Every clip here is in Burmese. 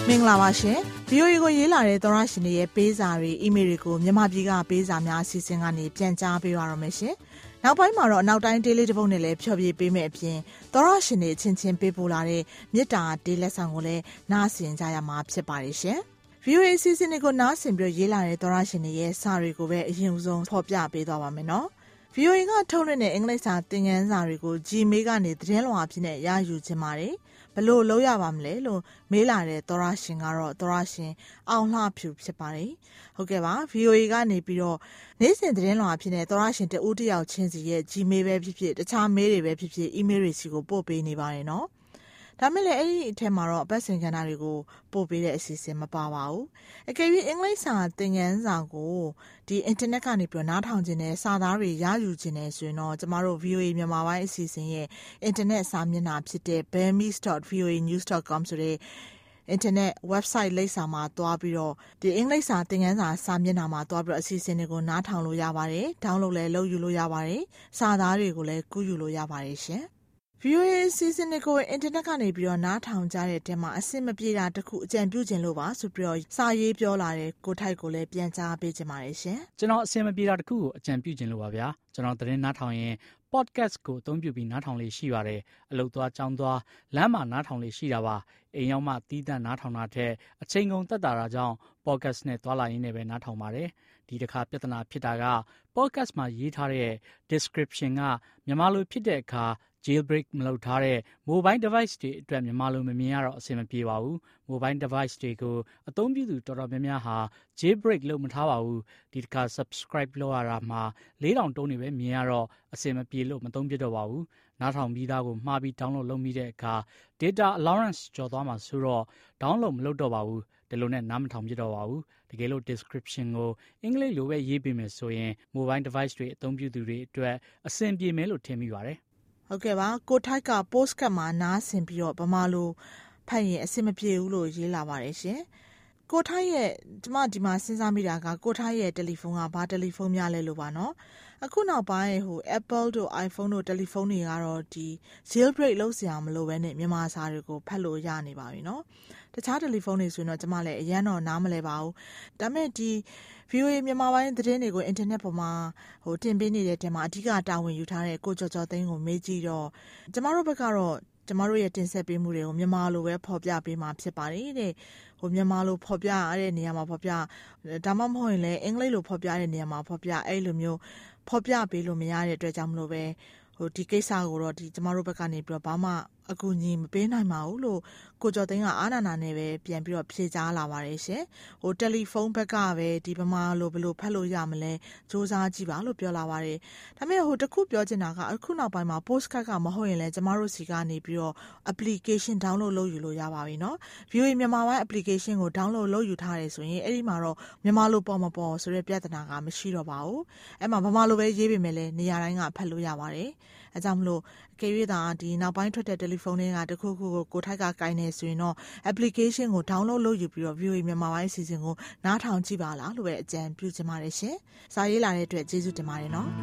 မင်္ဂလာပါရှင် VOA ကိုရေးလာတဲ့သောရရှင်တွေရဲ့ပေးစာတွေအီးမေးလ်တွေကိုမြန်မာပြည်ကပေးစာများအစီအစဉ်ကနေပြန်ကြားပေးပါရမယ်ရှင်နောက်ပိုင်းမှာတော့အနောက်တိုင်းဒေးလေးတစ်ပုဒ်နဲ့လည်းဖြောပြပေးမယ်အပြင်သောရရှင်တွေချင်းချင်းပေးပို့လာတဲ့မြစ်တာဒေးလက်ဆောင်ကိုလည်းနားဆင်ကြရမှာဖြစ်ပါတယ်ရှင် VOA အစီအစဉ်တွေကိုနားဆင်ပြီးရေးလာတဲ့သောရရှင်တွေရဲ့စာတွေကိုပဲအရင်ဆုံးဖော်ပြပေးသွားပါမယ်နော် VOA ကထုတ်လွှင့်တဲ့အင်္ဂလိပ်စာသင်ခန်းစာတွေကို Gmail ကနေသတင်းလွှာအဖြစ်နဲ့ရယူခြင်းပါတယ်ဘလို့လုပ်ရပါမလဲလို့မေးလာတဲ့သောရရှင်ကတော့သောရရှင်အောင်လှဖြူဖြစ်ပါတယ်ဟုတ်ကဲ့ပါ VOA ကနေပြီးတော့နေ့စဉ်သတင်းလွှာအဖြစ်နဲ့သောရရှင်တဦးတယောက်ချင်းစီရဲ့ Gmail ပဲဖြစ်ဖြစ်တခြားမေးတွေပဲဖြစ်ဖြစ်emailတွေစီကိုပို့ပေးနေပါတယ်နော်ဒါမဲ့လည်းအဲ့ဒီအထက်မှာတော့အပတ်စဉ်ကဏ္ဍတွေကိုပို့ပေးတဲ့အစီအစဉ်မပါပါဘူးအကယ်၍အင်္ဂလိပ်စာသင်ခန်းစာကိုဒီအင်တာနက်ကနေပြီးတော့နားထောင်ခြင်းနဲ့စာသားတွေရယူခြင်းနဲ့ဆိုရင်တော့ကျမတို့ VOA မြန်မာပိုင်းအစီအစဉ်ရဲ့အင်တာနက်စာမျက်နှာဖြစ်တဲ့ burmese.voanews.com ဆိုတဲ့ internet website လိပ်စာမှာတွားပြီးတော့ဒီအင်္ဂလိပ်စာသင်ခန်းစာစာမျက်နှာမှာတွားပြီးတော့အစီအစဉ်တွေကိုနားထောင်လို့ရပါတယ် download လည်းလုပ်ယူလို့ရပါတယ်စာသားတွေကိုလည်းကူးယူလို့ရပါတယ်ရှင်VOA စီစဉ်ကိုအင်တာနက်ကနေပြီးတော့နားထောင်ကြတဲ့တဲမှာအဆင်မပြေတာတခုအကြံပြုခြင်းလို့ပါဆိုပြီးတော့စာရေးပြောလာတဲ့ကိုထိုက်ကိုလည်းပြန်ကြားပေးခြင်းပါတယ်ရှင်ကျွန်တော်အဆင်မပြေတာတခုကိုအကြံပြုခြင်းလို့ပါဗျာကျွန်တော်သတင်းနားထောင်ရင် podcast ကိုအသုံးပြုပြီးနားထောင်လေးရှိပါတယ်အလုပ်သွားကြောင်းသွားလမ်းမှာနားထောင်လေးရှိတာပါအိမ်ရောက်မှတီးတန့်နားထောင်တာထက်အချိန်ကုန်သက်သာတာကြောင့် podcast နဲ့သွားလာရင်းနဲ့ပဲနားထောင်ပါတယ်ဒီတစ်ခါပြဿနာဖြစ်တာက podcast မှာရေးထားတဲ့ description ကမြန်မာလိုဖြစ်တဲ့အခါjailbreak မလုပ်ထားတဲ့ mobile device တွေအတွက်မြန်မာလိုမမြင်ရတော့အဆင်မပြေပါဘူး mobile device တွေကိုအသုံးပြုသူတော်တော်များများဟာ jailbreak လုပ်မထားပါဘူးဒီတစ်ခါ subscribe လုပ်ရတာမှာ4000တုံးနေပဲမြင်ရတော့အဆင်မပြေလို့မသုံးပြတော့ပါဘူးနားထောင်ပြီးသားကိုမှားပြီး download လုပ်မိတဲ့အခါ data allowance ကျော်သွားမှာဆိုတော့ download မလုပ်တော့ပါဘူးဒီလိုနဲ့နားမထောင်ပြတော့ပါဘူးတကယ်လို့ description ကိုအင်္ဂလိပ်လိုပဲရေးပေးမယ်ဆိုရင် mobile device တွေအသုံးပြုသူတွေအတွက်အဆင်ပြေမယ်လို့ထင်မိပါတယ်ဟုတ်ကဲ့ပါကိုထိုက်က postcard မှာနားဆင်ပြီးတော့ဗမာလိုဖတ်ရင်အဆင်မပြေဘူးလို့ရေးလာပါတယ်ရှင်ကိုထိုက်ရဲ့ဒီမှာစဉ်းစားမိတာကကိုထိုက်ရဲ့တယ်လီဖုန်းကဘာတယ်လီဖုန်းများလဲလို့ပါနော်အခုနောက်ပိုင်းApple တို့ iPhone တို့တယ်လီဖုန်းတွေကတော့ဒီ jailbreak လုပ်စရာမလိုဘဲနဲ့မြန်မာစာတွေကိုဖတ်လို့ရနေပါပြီနော်တခြားတယ်လီဖုန်းတွေဆိုရင်တော့ကျမလည်းအရင်တော့နားမလဲပါဘူးဒါပေမဲ့ဒီ VOA မြန်မာပိုင်းသတင်းတွေကိုအင်တာနက်ပေါ်မှာတင်ပေးနေတဲ့တဲမှာအဓိကတာဝန်ယူထားတဲ့ကိုကျော်ကျော်သိန်းကိုမေးကြည့်တော့ကျမတို့ဘက်ကတော့ကျမတို့ရဲ့တင်ဆက်ပေးမှုတွေကိုမြန်မာလိုပဲဖော်ပြပေးမှာဖြစ်ပါတယ်တဲ့မြန်မာလိုဖော်ပြရတဲ့နေရာမှာဖော်ပြဒါမှမဟုတ်ရင်လည်းအင်္ဂလိပ်လိုဖော်ပြတဲ့နေရာမှာဖော်ပြအဲ့လိုမျိုးဖော်ပြပေးလို့မရတဲ့အတွက်ကြောင့်မလို့ပဲဒီကိစ္စကိုတော့ကျမတို့ဘက်ကနေပြီးတော့ဘာမှအကူအညီမပေးနိုင်ပါဘူးလို့ကိုကျော်သိန်းကအာနာနာနဲ့ပဲပြန်ပြီးတော့ဖြေကြားလာပါတယ်ရှင်တယ်လီဖုန်းဘက်ကပဲဒီဗမာလိုဘယ်လိုဖတ်လို့ရမလဲစူးစမ်းကြည့်ပါလို့ပြောလာပါတယ်ဒါပေမဲ့တခုပြောချင်တာကအခုနောက်ပိုင်းမှာ postcard ကမဟုတ်ရင်လည်းကျမတို့စီကနေပြီးတော့ application download လုပ်ယူလို့ရပါပြီเนาะ VOA မြန်မာပိုင်း application ကို download လုပ်ယူထားတယ်ဆိုရင်အဲ့ဒီမှာတော့မြန်မာလိုပေါ်မပေါ်ဆိုတဲ့ပြဿနာကမရှိတော့ပါဘူးအဲ့မှာဗမာလိုပဲရေးပေမဲ့လည်းနေရာတိုင်းကဖတ်လို့ရပါတယ်အဲကြောင့်မလို့အကယ်၍သာဒီနောက်ပိုင်းထွက်တဲ့တယ်လီဖုန်းတွေကတခုခုကိုထိုက်ကကိုင်းနေဆိုရင်တော့ application ကို download လုပ်ယူပြီးတော့ VOA မြန်မာပိုင်းအစီအစဉ်ကိုနားထောင်ကြည့်ပါလားလို့ပဲအကြံပြုချင်ပါတယ်ရှင်စာရေးလာတဲ့အတွက်ကျေးဇူးတင်ပါတယ်နော်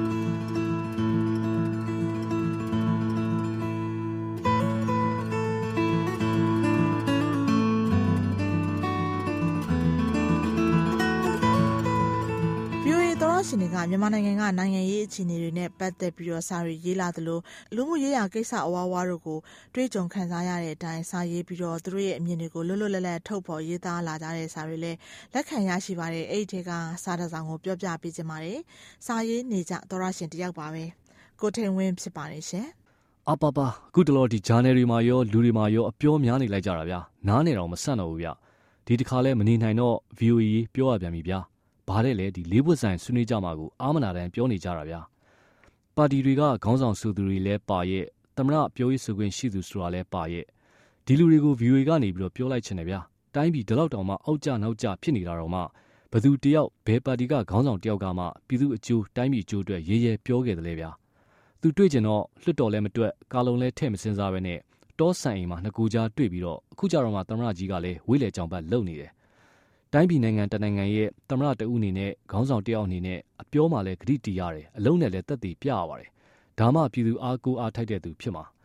ရှင်တွေကမြန်မာနိုင်ငံကနိုင်ငံရေးအခြေအနေတွေနဲ့ပတ်သက်ပြီးတော့စာရေးရေးလာသလိုလူမှုရေးရာကိစ္စအဝါဝါတို့ကိုတွေးကြုံခံစားရတဲ့အတိုင်းစာရေးပြီးတော့သူတို့ရဲ့အမြင်တွေကိုလွတ်လွတ်လပ်လပ်ထုတ်ဖော်ရေးသားလာကြတဲ့စာတွေလည်းလက်ခံရရှိပါတယ်အဲ့ဒီထဲကစာတစ်စောင်ကိုပြောပြပေးခြင်းပါတယ်စာရေးနေကြသောရရှင်တယောက်ပါပဲကိုထိန်ဝင်းဖြစ်ပါတယ်ရှင်အပပအခုတလောဒီ journal တွေမှာရောလူတွေမှာရောအပြောများနေလိုက်ကြတာဗျာနားနေတော့မဆန့်တော့ဘူးဗျဒီတစ်ခါလဲမနေနိုင်တော့ VOA ပြောရပြန်ပြီဗျာဘာတဲ့လဲဒီလေးဘွတ်ဆိုင်ဆွေးနွေးကြမှာကိုအာမနာတန်ပြောနေကြတာဗျာပါတီတွေကခေါင်းဆောင်စုသူတွေလည်းပါရဲ့သမရပြောရေးဆိုခွင့်ရှိသူဆိုတာလည်းပါရဲ့ဒီလူတွေကို VOA ကနေပြီးတော့ပြောလိုက်ချင်တယ်ဗျာတိုင်းပြည်ဒီလောက်တောင်မှအောက်ကျနောက်ကျဖြစ်နေတာတော့မှဘသူတယောက်ဘယ်ပါတီကခေါင်းဆောင်တယောက်ကမှပြည်သူအကျိုးတိုင်းပြည်အကျိုးအတွက်ရေးရဲပြောခဲ့တယ်လေဗျာသူတွေ့ကျင်တော့လွတ်တော်လည်းမတွက်ကာလုံလည်းထဲ့မစင်စားပဲနဲ့တောဆန်အိမ်မှာနှစ်ကူကြားတွေ့ပြီးတော့အခုကြတော့မှသမရကြီးကလည်းဝိလေကြောင်ပတ်လုံနေတယ်တိုင်းပြည်နိုင်ငံတနိုင်ငံရဲ့သမရတအုပ်အနေနဲ့ခေါင်းဆောင်တယောက်အနေနဲ့အပြောမှလည်းဂရိတီရတယ်အလုံးနဲ့လည်းတက်တည်ပြရပါတယ်ဒါမှပြည်သူအားကိုးအားထိုက်တဲ့သူဖြစ်မှာ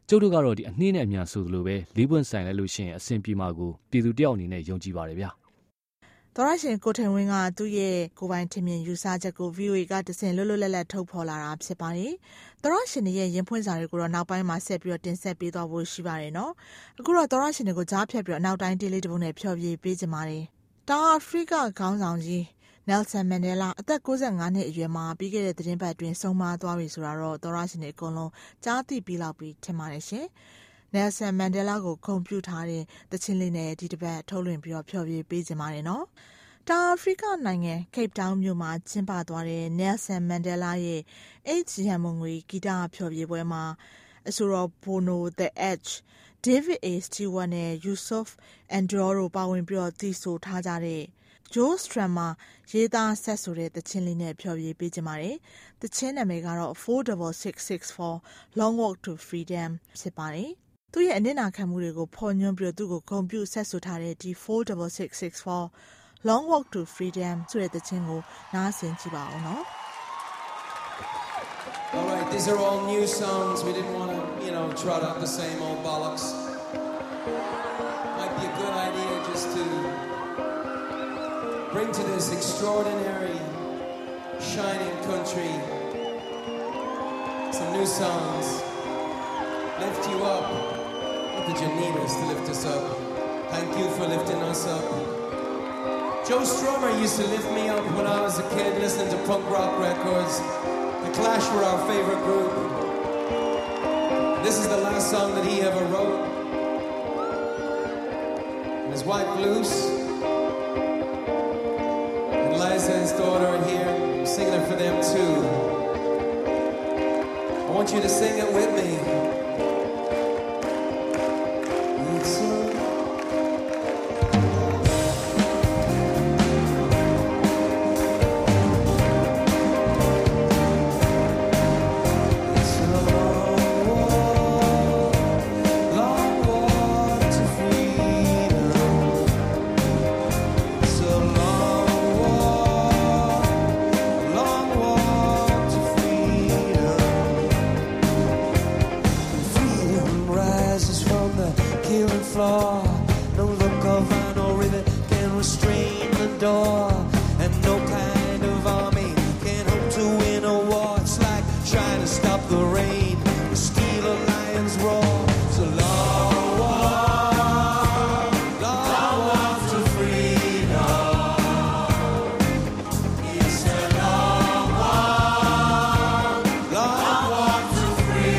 ကျုပ်တို့ကတော့ဒီအနှင်းနဲ့အမြန်ဆိုသလိုပဲလေးပွင့်ဆိုင်လိုက်လို့ရှိရင်အဆင်ပြေမှာကိုပြည်သူတယောက်အနေနဲ့ယုံကြည်ပါတယ်ဗျာသောရရှင်ကိုထင်ဝင်းကသူ့ရဲ့ကိုပိုင်ထင်မြင်ယူဆချက်ကို VOA ကတဆင့်လွတ်လွတ်လပ်လပ်ထုတ်ဖော်လာတာဖြစ်ပါတယ်။သောရရှင်ရဲ့ရင်ဖွင့်စာတွေကိုတော့နောက်ပိုင်းမှာဆက်ပြီးတော့တင်ဆက်ပေးသွားဖို့ရှိပါတယ်နော်။အခုတော့သောရရှင်တွေကိုကြားဖြတ်ပြီးတော့နောက်တိုင်းတေးလေးတစ်ပုဒ်နဲ့ဖျော်ဖြေပေးကြပါမယ်။တောင်အာဖရိကခေါင်းဆောင်ကြီးNelson Mandela အသက်65နှစ်အရွယ်မှာပြီးခဲ့တဲ့သတင်းပတ်အတွင်းဆုံးမသွားပြီဆိုတာတော့သောရရှင်တွေအကုန်လုံးကြားသိပြီးလောက်ပြီးထင်ပါတယ်ရှင်။ Nelson Mandela ကိုဂုဏ်ပြုထားတဲ့သချင်းလေးနဲ့ဒီတစ်ပတ်ထုတ်လွှင့်ပြီးတော့ဖျော်ဖြေပေးကြပါတယ်နော်။တောင်အာဖရိကနိုင်ငံ Cape Town မြို့မှာကျင်းပသွားတဲ့ Nelson Mandela ရဲ့ H ရန်မုံငွေဂီတဖျော်ဖြေပွဲမှာအဆိုတော် Bono The Edge, David A. Stewart နဲ့ Yusuf N'Dour တို့ပါဝင်ပြီးတော့သီဆိုထားကြတဲ့Joe Strummer ရေးသားဆက်ဆိုတဲ့သချင်းလေးနဲ့ဖျော်ဖြေပေးကြပါတယ်။သချင်းနာမည်ကတော့ 46664 Long Walk to Freedom ဖြစ်ပါတယ်။သူ့ရဲ့အနစ်နာခံမှုတွေကိုဖော်ညွှန်းပြီးတော့သူ့ကိုဂုဏ်ပြုဆက်ဆိုထားတဲ့ဒီ46664 Long Walk to Freedom ဆိုတဲ့သချင်းကိုနားဆင်ကြည့်ပါဦးနော်။ All right, these are all new songs. We didn't want to, trot out the same old bollocks. Might be a good idea just to bring to this extraordinary, shining country some new songs. Lift you up. What did you need us to lift us up? Thank you for lifting us up. Joe Strummer used to lift me up when I was a kid listening to punk rock records. The Clash were our favorite group. This is the last song that he ever wrote. And his wife Luce and Liza, his daughter, are here. I'm singing it for them too. I want you to sing it with me. No look of iron or rivet can restrain the door, and no kind of army can hope to win a war. It's like trying to stop the rain, the steel of lions roar. So long walk to freedom. It's a long walk to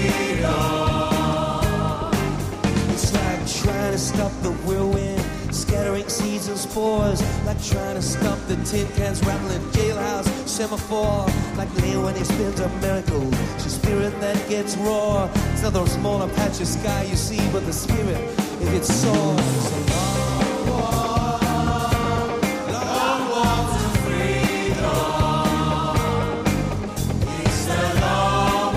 freedom. It's like trying to stop the whirlwind, scattering seeds and spores, like trying to stop the tin cans rattling, jailhouse semaphore, like Leo when he spins a miracle, it's a spirit that gets raw. It's not those smaller patch of sky you see, but the spirit, if it soars. It's a long walk to freedom. It's a long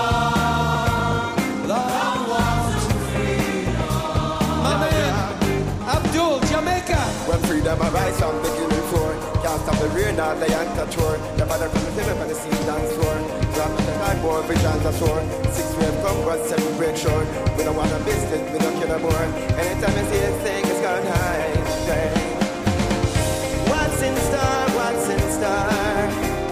walk to freedom. My man, Abdul, Jamaica. When freedom arrives, I'm beginning for. Can't stop the rear, not the anchor tour. The father from the table for the sea dance floor. Drop at the time, more visions are sore. 6 wave come, but 7 break short. We don't want a biscuit, we don't care no more. Anytime I see a thing, it's gone high. What's in store, what's in store?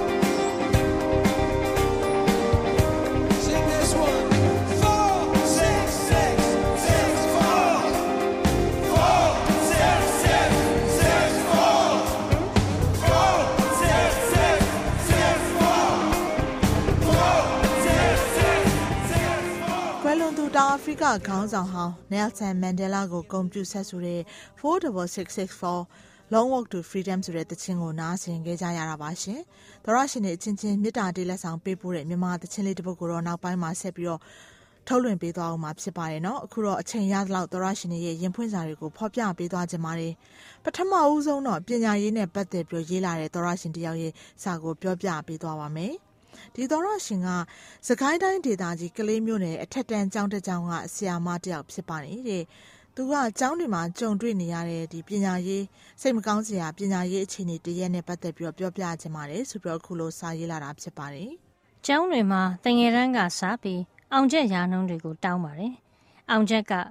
Sing this one. 4, 6, 6, 6, 4. 4, 6, 6, 6, 4. 4, 6, 6, 6, 4. 4, 6, 6, 6, 4. ကွယ်လွန်သူတောင်အာဖရိကခေါင်းဆောင်ဟောင်း Nelson Mandela ကိုဂုဏ်ပြုဆက်ဆိုတဲ့46664 Long Walk to Freedom ဆိုတဲ့သချင်းကိုနားဆင်ခဲ့ကြရတာပါရှင်။သောရရှင်တွေအချင်းချင်းမေတ္တာတေးလက်ဆောင်ပေးပို့တဲ့မြန်မာသချင်းလေးတစ်ပုဒ်ကိုတော့နောက်ပိုင်းမှာဆက်ပြီးတော့ထုတ်လွှင့်ပေးသွားအောင်မှာဖြစ်ပါတယ်နော်။အခုတော့အချိန်ရသလောက်သောရရှင်တွေရဲ့ရင်ဖွင့်စာတွေကိုဖော်ပြပေးသွားကြပါမယ်။ပထမဦးဆုံးတော့ပညာရေးနဲ့ပတ်သက်ပြီးရေးလာတဲ့သောရရှင်တယောက်ရဲ့စာကိုပြောပြပေးသွားပါမယ်။ဒီသောရရှင်ကစကိုင်းတိုင်းဒေသကြီးကလေးမြို့နယ်အထက်တန်းကျောင်းတစ်ကျောင်းကဆရာမတယောက်ဖြစ်ပါတယ်တဲ့။သူကကျောင်းတွေမှာကြုံတွေ့နေရတဲ့ဒီပညာရေးစိတ်မကောင်းစရာပညာရေးအခြေအနေတရက်နဲ့ပတ်သက်ပြီးတော့ပြောပြချင်ပါတယ်ဆိုပြီးတော့အခုလိုစာရေးလာတာဖြစ်ပါတယ်ကျောင်းတွေမှာတငယ်တန်းကစားပြီးအောင်ချက်ရာနှုန်းတွေကိုတောင်းပါတယ်အောင်ချက်က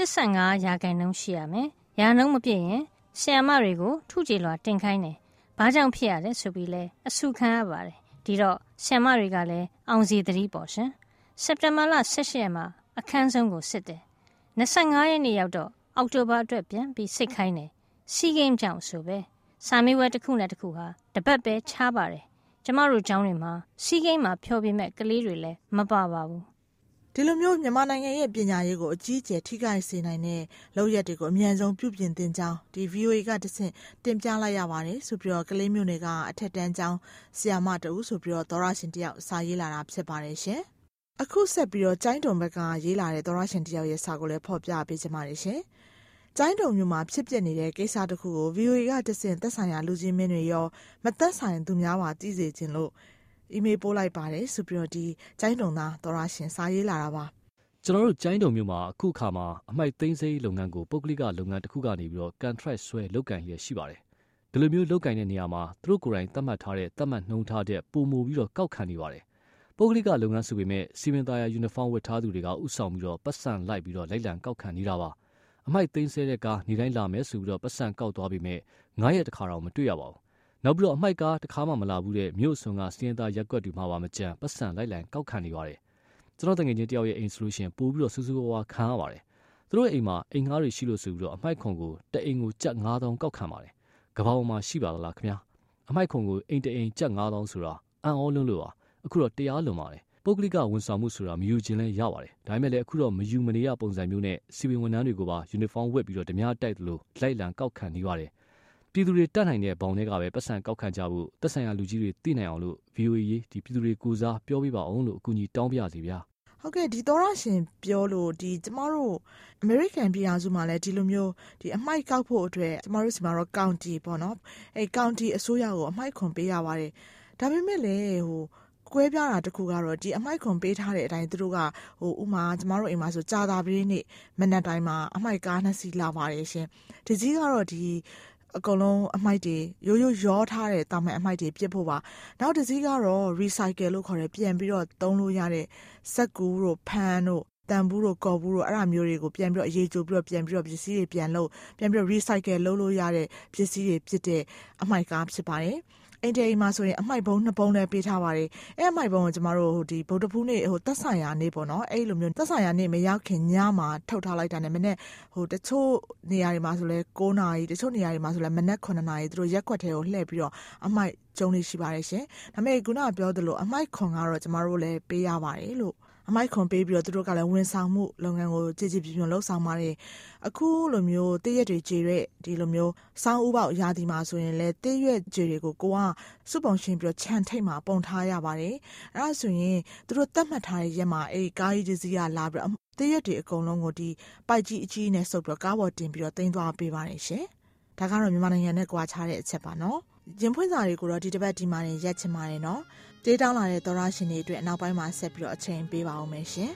85ရာခိုင်နှုန်းရှိရမယ်။ရာနှုန်းမပြည့်ရင်ဆရာမတွေကိုထုကြည်လွှာတင်ခိုင်းတယ်။ဘာကြောင့်ဖြစ်ရလဲဆိုပြီးလဲအဆူခံရပါတယ်။ဒီတော့ဆရာမတွေကလည်းအောင်စီသတိပေါ့ရှင်။စက်တင်ဘာလ18ရက်မှာအခန်းဆုံးကိုစစ်တယ်။25ရက်နေ့ရောက်တော့အောက်တိုဘာအတွက်ပြန်ပြီးစိတ်ခိုင်းတယ်။စီးဂိမ်းကြောင့်ဆိုပဲစာမေးပွဲတစ်ခုနဲ့တစ်ခုဟာတပတ်ပဲခြားပါတယ်။ကျမတို့ကျောင်းတွေမှာစီးဂိမ်းမှာဖျော်ပြမဲ့ကလေးတွေလည်းမပါပါဘူး။ဒီလိုမျိုးမြန်မာနိုင်ငံရဲ့ပညာရေးကိုအကြီးအကျယ်ထိခိုက်စေနိုင်တဲ့လုပ်ရက်တွေကိုအမြန်ဆုံးပြုပြင်သင့်ကြောင်းဒီ VOA ကတဆင့်တင်ပြလိုက်ရပါတယ်ဆိုပြီးတော့ကလေးမျိုးတွေကအထက်တန်းကျောင်းဆရာမတဦးဆိုပြီးတော့သောရရှင်တယောက်စာရေးလာတာဖြစ်ပါတယ်ရှင်။အခုဆက်ပြီးတော့ကျိုင်းတုံဘက်ကရေးလာတဲ့သောရရှင်တယောက်ရဲ့စာကိုလည်းဖော်ပြပေးချင်ပါတယ်ရှင်။ကျိုင်းတုံမျိုးမှာဖြစ်ပျက်နေတဲ့ကိစ္စတစ်ခုကို VOA ကတဆင့်သက်ဆိုင်ရာလူကြီးမင်းတွေရောမသက်ဆိုင်သူများပါသိစေခြင်းလို့အီးမေးလ်ပို့လိုက်ပါတယ်ဆိုပြီးတော့ဒီကျိုင်းတုံသားသောရရှင်စာရေးလာတာပါကျွန်တော်တို့ကျိုင်းတုံမျိုးမှာအခုခါမှာအမိုက်သိမ်းစိမ်းလုပ်ငန်းကိုပုဂ္ဂလိကလုပ်ငန်းတစ်ခုကနေပြီးတော့ contract ဆွဲလုပ်ကင်ရရှိပါတယ်ဒီလိုမျိုးလုပ်ကင်တဲ့နေရာမှာသူတို့ကိုယ်တိုင်သတ်မှတ်ထားတဲ့သတ်မှတ်နှုံထားတဲ့ပုံမူပြီးတော့ကောက်ခံနေပါတယ်ပုဂ္ဂလိကလုပ်ငန်းဆိုပေမဲ့စီမံသားရယူနီဖောင်းဝတ်ထားသူတွေကဥဆောင်ပြီးတော့ပတ်စံလိုက်ပြီးတော့လိုက်လံကောက်ခံနေတာပါအမိုက်သိမ်းဆဲတဲ့ကားနေတိုင်းလာမယ်ဆိုပြီးတော့ပတ်စံကောက်သွားပြီးမဲ့9ရက်တခါတော့မတွေ့ရပါဘူးနောက်ပြီးတော့အမိုက်ကားတစ်ခါမှမလာဘူးတဲ့မြို့စွန်ကစီရင်သားရက်ွက်တွေမှာပါမကြံပတ်စံလိုက်လံကောက်ခံနေပါတယ်ကျွန်တော်တကယ်ချင်းတယောက်ရဲ့အိမ်ဆိုလို့ရှိရင်ပို့ပြီးတော့စူးစူးဝါးခံရပါတယ်သူတို့အိမ်မှာအိမ်ငါးတွေရှိလို့ဆိုပြီးတော့အမိုက်ခွန်ကိုတအိမ်ကိုကျပ်9000ကောက်ခံပါတယ်ကဘာပေါ်မှာရှိပါသလားခင်ဗျာအမိုက်ခွန်ကိုအိမ်တအိမ်ကျပ်9000ဆိုတာအံ့ဩလွန်းလို့ပါအခုတော့တရားလွန်ပါတယ်ပုဂ္ဂလိကဝန်ဆောင်မှုဆိုတာမယူခြင်းလဲရပါတယ်ဒါပေမဲ့လည်းအခုတော့မယူမနေရပုံစံမျိုးနဲ့စီပင်ဝန်ထမ်းတွေကိုပါယူနီဖောင်းဝတ်ပြီးတော့ဓမြတိုက်သလိုလိုက်လံကောက်ခံနေပါတယ်ပြည်သူတွေတတ်နိုင်တဲ့ဘောင်တွေကပဲပတ်စံကောက်ခံကြဖို့သက်ဆိုင်ရာလူကြီးတွေသိနိုင်အောင်လို့ VOA ဒီပြည်သူတွေကိုစားပြောပြပါအောင်လို့အကူအညီတောင်းပြစီဗျာဟုတ်ကဲ့ဒီသောရရှင်ပြောလို့ဒီကျမတို့အမေရိကန်ပြည်အောင်စုမှာလည်းဒီလိုမျိုးဒီအမိုက်ကောက်ဖို့အတွက်ကျမတို့စီမှာတော့ကောင်တီပေါ့နော်အဲကောင်တီအစိုးရကိုအမိုက်ခွန်ပေးရပါတယ်ဒါပေမဲ့လည်းကွဲပြားတာတခုကတော့ဒီအမိုက်ခွန်ပေးထားတဲ့အတိုင်းသူတို့ကဥမာကျမတို့အိမ်မှာဆိုကြာတာပြည်နေ့မနက်တိုင်းမှာအမိုက်ကား2စီးလာပါတယ်ရှင်ဒီကြီးကတော့ဒီအကုန်လုံးအမိုက်တွေရိုးရိုးရောထားတဲ့တာမန်အမိုက်တွေပြစ်ဖို့ပါနောက်တစ်စီးကတော့ recycle လို့ခေါ်တယ်ပြန်ပြီးတော့သုံးလို့ရတဲ့စက်ကူတို့ဖန်တို့တန်ဘူးတို့ကော်ဘူးတို့အဲ့ဒါမျိုးတွေကိုပြန်ပြီးတော့အရေးကြိုပြီးတော့ပြန်ပြီးတော့ပစ္စည်းတွေပြန်လို့ပြန်ပြီးတော့ recycle လုပ်လို့ရတဲ့ပစ္စည်းတွေဖြစ်တဲ့အမိုက်ကားဖြစ်ပါတယ်အိမ်တေးမှာဆိုရင်အမိုက်ဘုံ2ဘုံလည်းပေးထားပါတယ်အဲ့အမိုက်ဘုံကိုကျမတို့ဒီဗုဒ္ဓဖူးနေ့သက်ဆိုင်ရာနေ့ပေါ့နော်အဲ့လိုမျိုးသက်ဆိုင်ရာနေ့မရောက်ခင်ညမှာထုတ်ထားလိုက်တာနဲ့မနေ့တချို့နေရာတွေမှာဆိုလဲ9နာရီတချို့နေရာတွေမှာဆိုလဲမနေ့9နာရီသူတို့ရက်ကွက်ထဲကိုလှည့်ပြီးတော့အမိုက်ကျုံလေးရှိပါတယ်ရှင်ဒါပေမဲ့ခုနကပြောသလိုအမိုက်ခွန်ကတော့ကျမတို့လည်းပေးရပါတယ်လို့အမိုက်ခွန်ပေးပြီးတော့သူတို့ကလည်းဝန်ဆောင်မှုလုပ်ငန်းကိုကြည်ကြည်ပြည့်ပြည့်လုပ်ဆောင်ပါတယ်အခုလိုမျိုးတည့်ရက်တွေကြေတဲ့ဒီလိုမျိုးစောင်းဥပေါရာသီမှာဆိုရင်လည်းတည့်ရက်ကြေတွေကိုကိုကစုပုံရှင်းပြီးတော့ခြံထိတ်မှာပုံထားရပါတယ်အဲ့ဒါဆိုရင်သူတို့တတ်မှတ်ထားတဲ့ရက်မှာအဲ့ကားကြီးတစ်စီးကလာပြီးတော့တည့်ရက်တွေအကုန်လုံးကိုဒီပိုက်ကြီးအကြီးနဲ့စုပ်ပြီးတော့ကားပေါ်တင်ပြီးတော့တင်သွားပေးပါတယ်ရှင်ဒါကတော့မြန်မာနိုင်ငံနဲ့ကြွားချတဲ့အချက်ပါနော်ရင်ဖွင့်စာတွေကိုတော့ဒီတစ်ပတ်ဒီမှာရက်ချင်ပါတယ်နော်တေးတောင်းလာတဲ့သောရရှင်တွေအတွက်နောက်ပိုင်းမှာဆက်ပြီးတော့အချိန်ပေးပါအောင်မယ်ရှင်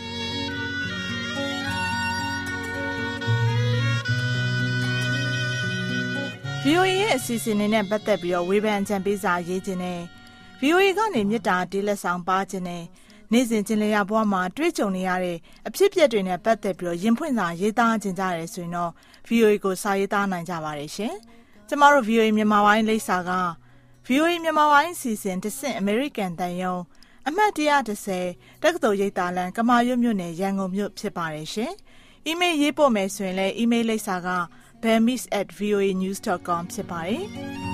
။ VOA ရဲ့အစီအစဉ်တွေနဲ့ပတ်သက်ပြီးတော့ဝေဖန်အကြံပေးစာရေးခြင်းနဲ့ VOA ကနေမြစ်တာတေးလက်ဆောင်ပါခြင်းနဲ့နေ့စဉ်ကျင်လည်ရဘဝမှာတွေ့ကြုံနေရတဲ့အဖြစ်အပျက်တွေနဲ့ပတ်သက်ပြီးတော့ရင်ဖွင့်စာရေးသားခြင်းကြရဲဆိုရင်တော့ VOA ကိုစာရေးသားနိုင်ကြပါတယ်ရှင်။ကျမတို့ VOA မြန်မာပိုင်းလိပ်စာကVOA မြန်မာပိုင်းစီစဉ်တဆင့် American တန်ယုံအမှတ်130တက္ကသိုလ်ရိပ်သာလမ်းကမာရွတ်မြို့နယ်ရန်ကုန်မြို့ဖြစ်ပါတယ်ရှင်။ email ရေးပို့မယ်ဆိုရင်လည်း email လိပ်စာက bammis@voanews.com ဖြစ်ပါတယ်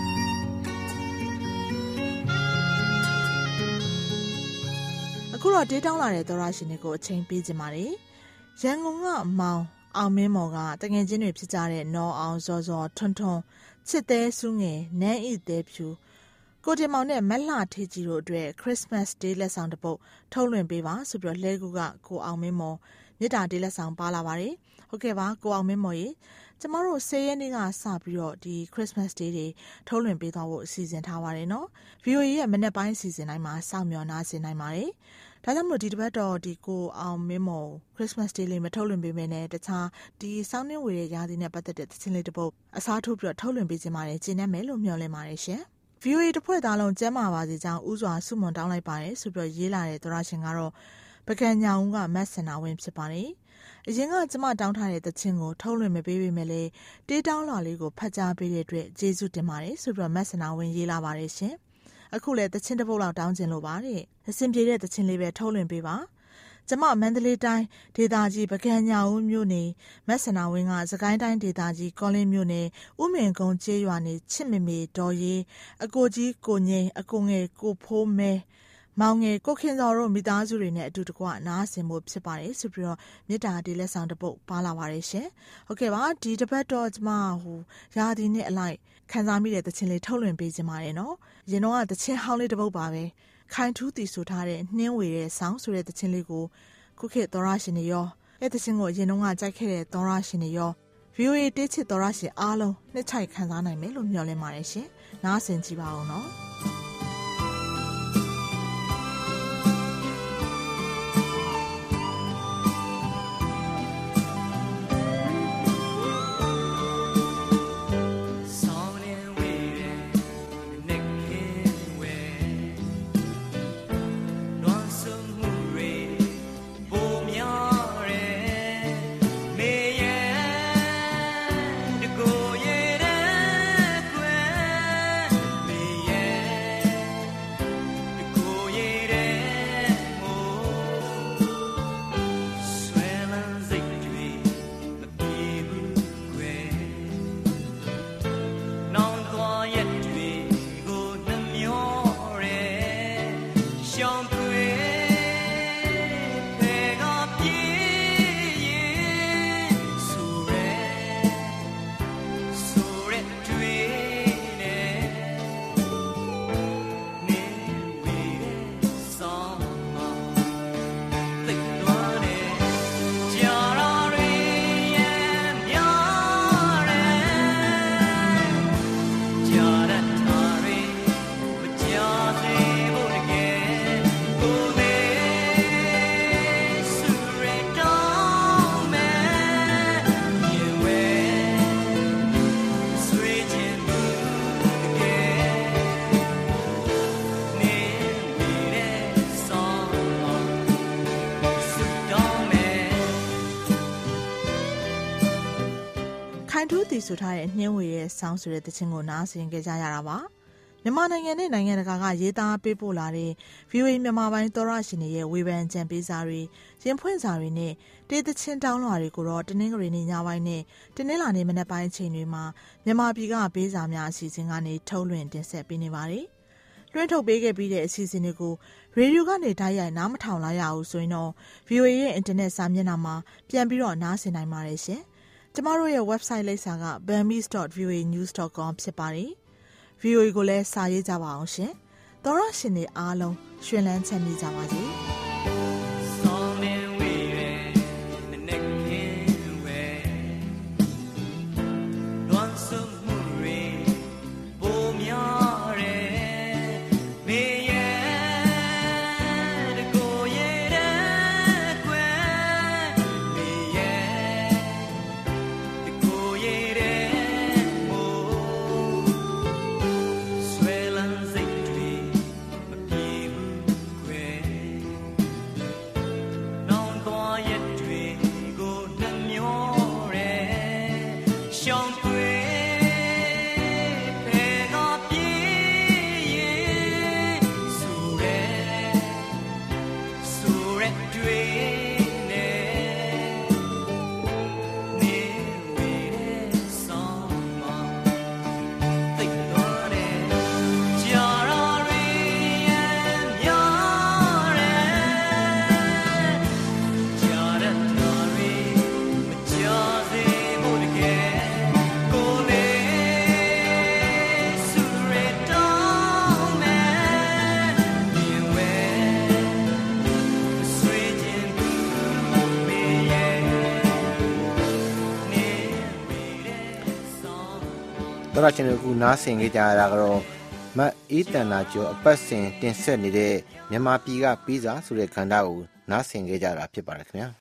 ။အခုတော့ဒေးတောင်းလာတဲ့သောရရှင်တွေကိုအချိန်ပေးကြပါမယ်။ရန်ကုန်ကမောင်အောင်မင်းမော်ကတငယ်ချင်းတွေဖြစ်ကြတဲ့နော်အောင်ဇော်ဇော်ထွန်းထွန်းချစ်သေးစုငယ်နန်းဤသေးဖြူကိုတင်မောင်နဲ့မက်လှထေးကြီးတို့အတွက် Christmas Day လက်ဆောင်တစ်ပုဒ်ထုတ်လွှင့်ပေးပါဆိုပြီးတော့လဲကူကကိုအောင်မင်းမော်မြစ်တာဒေးလက်ဆောင်ပါလာပါတယ်ဟုတ်ကဲ့ပါကိုအောင်မင်းမော်ရေကျမတို့10ရက်နေ့ကစပြီးတော့ဒီ Christmas Day တွေထုတ်လွှင့်ပေးသွားဖို့အစီအစဉ်ထားပါတယ်နော် VOA ရဲ့မနေ့ပိုင်းအစီအစဉ်တိုင်းမှာစောင့်မျှော်နားဆင်နိုင်ပါတယ်ဒါကြောင့်မို့ဒီတစ်ပတ်တော့ဒီကိုအောင်မင်းမော် Christmas Day လေးမထုတ်လွှင့်ပေးမယ်နဲ့တခြားဒီစောင်းနှင်းဝေတဲ့ရာသီနဲ့ပတ်သက်တဲ့သချင်းလေးတစ်ပုဒ်အစားထိုးပြီးတော့ထုတ်လွှင့်ပေးခြင်းပါတယ်ကျင်းနေမယ်လို့မျှော်လင့်ပါတယ်ရှင်VOA တစ်ဖွဲ့သားလုံးကျမ်းမာပါစေကြောင်းဥစွာဆုမွန်တောင်းလိုက်ပါတယ်ဆိုပြီးတော့ရေးလာတဲ့သောရရှင်ကတော့ပကံညာဦးကမတ်စင်နာဝင်းဖြစ်ပါတယ်အရင်ကကျမတောင်းထားတဲ့သချင်းကိုထုတ်လွှင့်မပေးပေမဲ့လေတေးတောင်းလွှာလေးကိုဖတ်ကြားပေးတဲ့အတွက်ကျေးဇူးတင်ပါတယ်ဆိုပြီးမက်ဆနာဝင်ရေးလာပါတယ်ရှင်အခုလည်းသချင်းတစ်ပုဒ်လောက်တောင်းချင်လို့ပါတဲ့အဆင်ပြေတဲ့သချင်းလေးပဲထုတ်လွှင့်ပေးပါကျမမန္တလေးတိုင်းဒေသကြီးပကံညာဦးမြို့နယ်မက်ဆနာဝင်းကစကိုင်းတိုင်းဒေသကြီးကောလင်းမြို့နယ်ဥမင်ကုန်းကျေးရွာနယ်ချစ်မေမေဒေါ်ရီအကိုကြီးကိုငိမ့်အကိုငယ်ကိုဖိုးမဲမောင်ငယ်ကိုခင်စော်တို့မိသားစုတွေနဲ့အတူတကွနားဆင်ဖို့ဖြစ်ပါတယ်ဆိုပြီးတော့မေတ္တာတေးလက်ဆောင်တစ်ပုဒ်ပါလာပါတယ်ရှင်ဟုတ်ကဲ့ပါဒီတစ်ပတ်တော့ကျမရာသီနဲ့အလိုက်ခန်းစားမိတဲ့သချင်းလေးထုတ်လွှင့်ပေးခြင်းပါတယ်နော်ရင်တော့သချင်းဟောင်းလေးတစ်ပုဒ်ပါပဲခိုင်ထူးတည်ဆိုထားတဲ့နှင်းဝေတဲ့ဆောင်းဆိုတဲ့သချင်းလေးကိုခုခေတ်သောရရှင်တွေရောအဲ့သချင်းကိုအရင်တုန်းကကြိုက်ခဲ့တဲ့သောရရှင်တွေရော VOA တေးချစ်သောရရှင်အားလုံးနှစ်ချိုက်ခံစားနိုင်မယ်လို့မျှော်လင့်ပါတယ်ရှင်နားဆင်ကြည့်ပါဦးနော်ဆိုထားတဲ့နှင်းဝေရဲ့ဆောင်းဆိုတဲ့သချင်းကိုနားဆင်ကြကြရတာပါမြန်မာနိုင်ငံနဲ့နိုင်ငံတကာကရေးသားပေးပို့လာတဲ့ VOA မြန်မာပိုင်းသောရရှင်တွေရဲ့ဝေဖန်ကြံပေးစာတွေရင်ဖွင့်စာတွေနဲ့တေးသချင်းတောင်းလွှာတွေကိုတော့တနင်္ဂနွေနေ့ညပိုင်းနဲ့တနင်္လာနေ့မနက်ပိုင်းအချိန်တွေမှာမြန်မာပြည်ကပေးစာများအစီအစဉ်ကနေထုတ်လွှင့်တင်ဆက်ပေးနေပါတယ်လွှင့်ထုတ်ပေးခဲ့ပြီးတဲ့အစီအစဉ်တွေကိုရေဒီယိုကနေတိုက်ရိုက်နားမထောင်လာရအောင်ဆိုရင်တော့ VOA ရဲ့အင်တာနက်စာမျက်နှာမှာပြန်ပြီးတော့နားဆင်နိုင်ပါတယ်ရှင်ကျမတို့ရဲ့ website လိပ်စာက burmese.voanews.com ဖြစ်ပါတယ်။ VOA ကိုလည်းစာရေးကြပါအောင်ရှင်။သောရရှင်တွေအားလုံးရှင်လန်းချမ်းမြေ့ကြပါစေ။သောရရှင်တို့ခုနားဆင်ကြကြရတာကတော့မတ်အေးတန်နာကျော်အပတ်စဉ်တင်ဆက်နေတဲ့မြန်မာပြည်ကပေးစာဆိုတဲ့ခန္ဓာကိုနားဆင်ကြကြတာဖြစ်ပါတယ်ခင်ဗျာ